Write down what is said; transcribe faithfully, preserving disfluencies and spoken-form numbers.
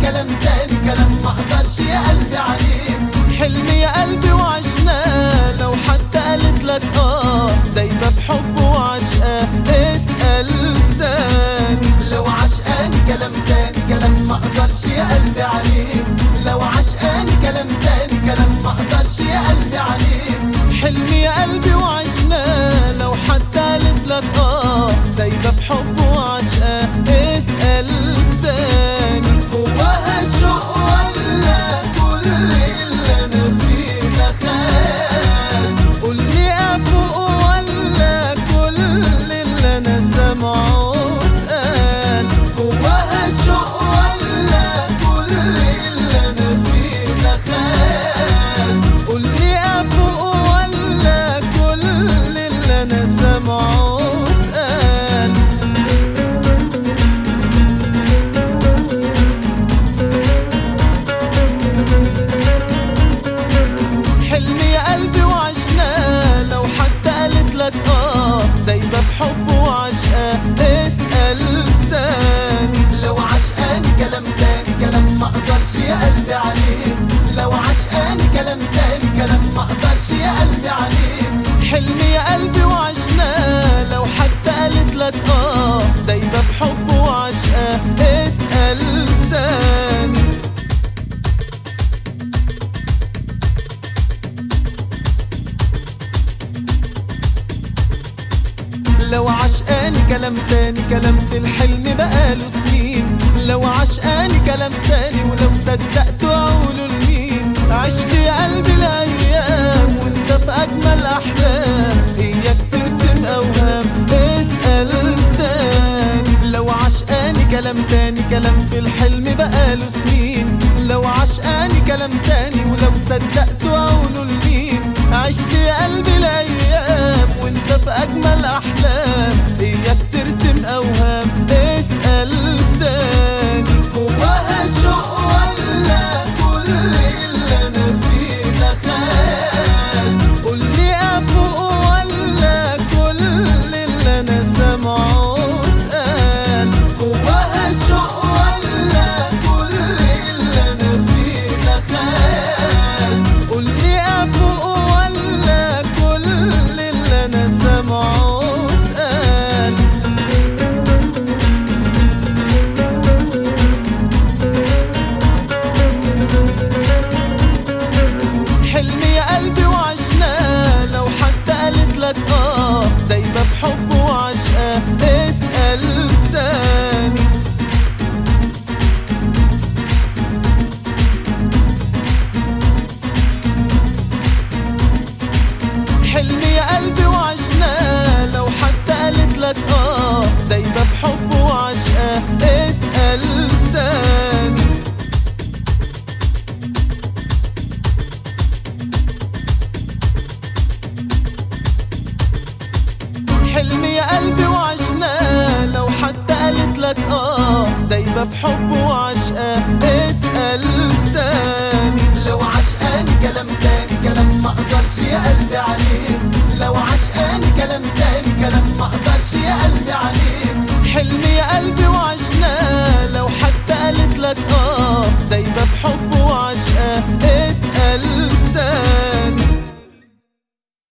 كلام تاني كلام ما اقدرش يا قلبي عليه. حلمي يا قلبي وعشناه، لو حتى قالت لك اه دايبة بحبه وعشقاه اسأل تاني. لو عشقاني كلام تاني كلام ما اقدرش يا قلبي عليه. لو عشقاني كلام تاني كلام ما اقدرش يا قلبي عليه. حلمي يا قلبي وعشناه، لو حتى قالت لك اه دايبة بحبه وعشقاه اسأل تاني. جواها شوق ولا كل اللي انا فيه ده خان؟ قولي افوق ولا كل اللي انا سامعه اتقال؟ جواها شوق ولا كل اللي انا فيه ده خان؟ قولي افوق ولا كل اللي انا سامعه اتقال؟ حلمي يا قلبي وعشناه، لو حتى قالت لك اه دايبة بحبه وعشقاه اسأل تاني. لو عشقاني كلام تاني كلام ما اقدرش يا قلبي عليه. لو عشقاني كلام تاني كلام ما اقدرش يا قلبي عليه. حلمي يا قلبي وعشناه، لو حتى قالت لك اه دايبة بحبه وعشقاه اسأل تاني. لو عشقاني كلام تاني كلام في الحلم بقاله سنين. لو عشقاني كلام تاني ولو صدقت اقوله لمين؟ عشت يا قلبي الايام وانت في اجمل احلام، اياك ترسم اوهام اسأل تاني. لو عشقاني كلام تاني كلام في الحلم بقاله سنين. لو عشقاني كلام تاني ولو صدقت اقوله لمين؟ عشت يا قلبي الايام وانت في اجمل احلام، اياك ترسم اوهام اسأل تاني. جواها شوق ولا كل اللي انا فيه ده خان؟ قولي افوق ولا كل اللي انا سامعه اتقال؟ جواها شوق ولا كل اللي انا فيه ده خان؟ قولي افوق ولا كل اللي انا سامعه اتقال؟ حلمي يا قلبي وعشناه، لو حتى قالت لك اه دايبة بحبه وعشقاه اسأل تاني. حلمي يا قلبي وعشناه، لو حتى قالت لك اه دايبة بحبه وعشقاه اسأل تاني. حلمي يا قلبي وعشناه، لو حتى قالت لك اه دايبة بحبه وعشقاه اسأل تاني. لو عشقاني كلام تاني كلام ما اقدرش يا قلبي عليه. لو عشقاني كلام تاني كلام ما اقدرش يا قلبي عليه. حلمي يا قلبي وعشناه، لو حتى قالت لك اه دايبة بحبه وعشقاه اسأل تاني.